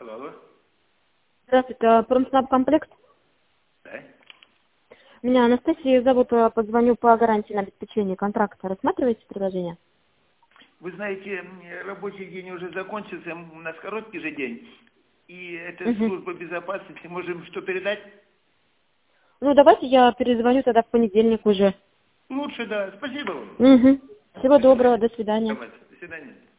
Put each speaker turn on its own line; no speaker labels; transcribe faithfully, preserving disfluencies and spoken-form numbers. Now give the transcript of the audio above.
Алло, алло.
Здравствуйте, Промснабкомплект.
Да.
Меня Анастасия зовут, позвоню по гарантии на обеспечение контракта. Рассматриваете предложение?
Вы знаете, рабочий день уже закончился, у нас короткий же день. И это
Угу.
служба безопасности. Можем что передать?
Ну, давайте я перезвоню тогда в понедельник уже.
Лучше, да. Спасибо вам.
Угу. Всего
До
доброго,
свидания.
до свидания.
Давайте. До свидания.